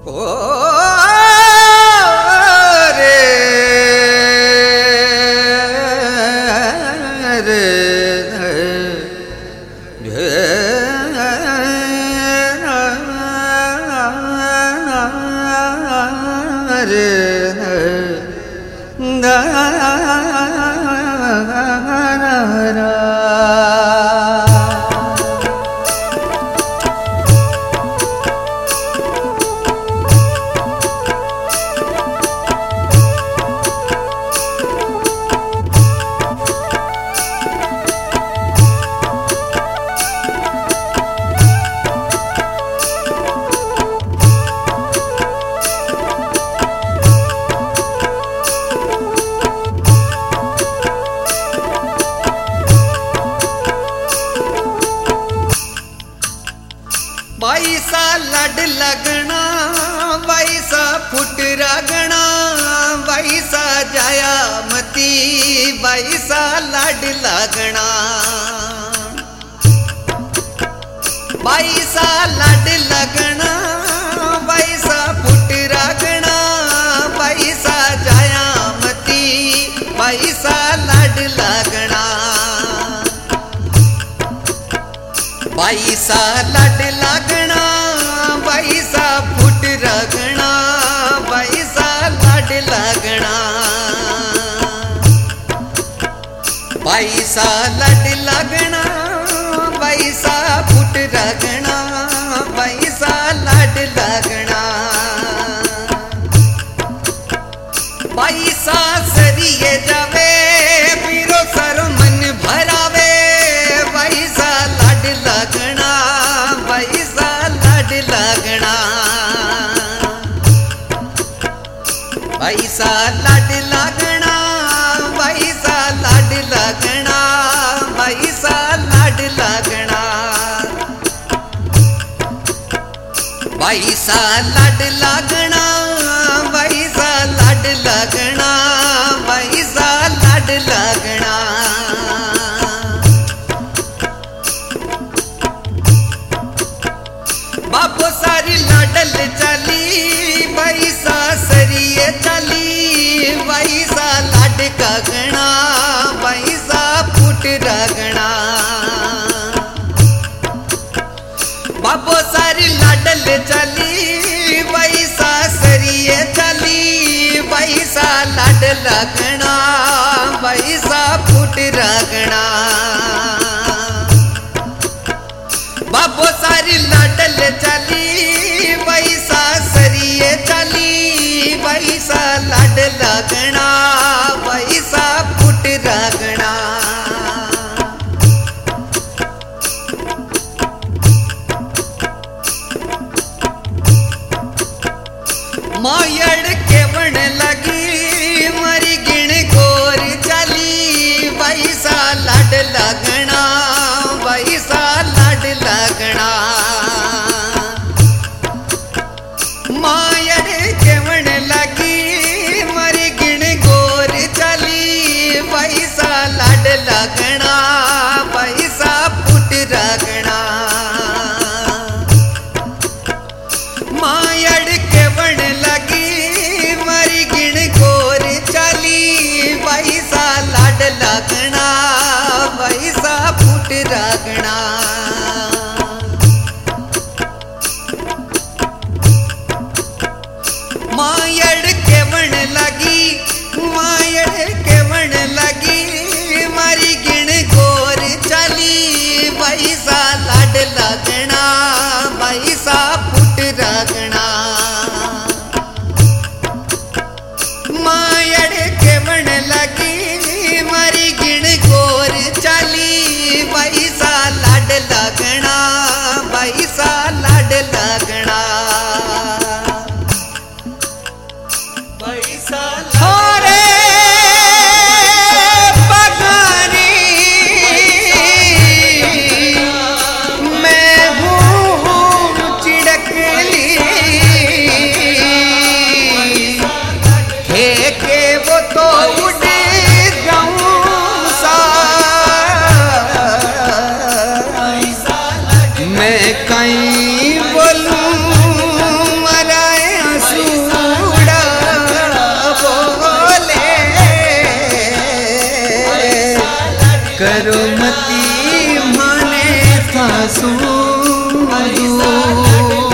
बाईसा लड लगना बाईसा फुट रागना बाईसा जाया मती बाईसा लड लगना बाईसा लड लगना बाईसा फुट रागना बाईसा जाया मती बाईसा लड लगना बाईसा लड लगना बाईसा फुट रगना बाईसा लड लगना बाईसा लड लगना बाईसा फुट रगना बाईसा लड लगना बाईसा सरिये जावे पीरो सर मन भरावे बाईसा लड लगना बाईसा लड लगना बाईसा लड लगना बाईसा लड लगना बाईसा लड लगना बाईसा लड लगना बाईसा लड लगना बाईसा लड लगना बाबो सारी लाडल चली बाईसा सरिये चली बाईसा लड गगना बाईसा फुट रगना बाबो सारी लाडल चली बाईसा सरिये चली बाईसा लड लगना बाईसा फुट रगना बाबो सारी लाडल चली बाईसा सरिये चली बाईसा लड लगना बाईसा फुट रगना मायड़ के बन लगी मरी गिण गोर चली बाईसा लड लगना बाईसा लड लगना मायड़ के बन लगी मरी गिण गोर चली बाईसा लड लगना बाईसा फुट रगना मायड़ के बन लगी मरी ई माने था सूदू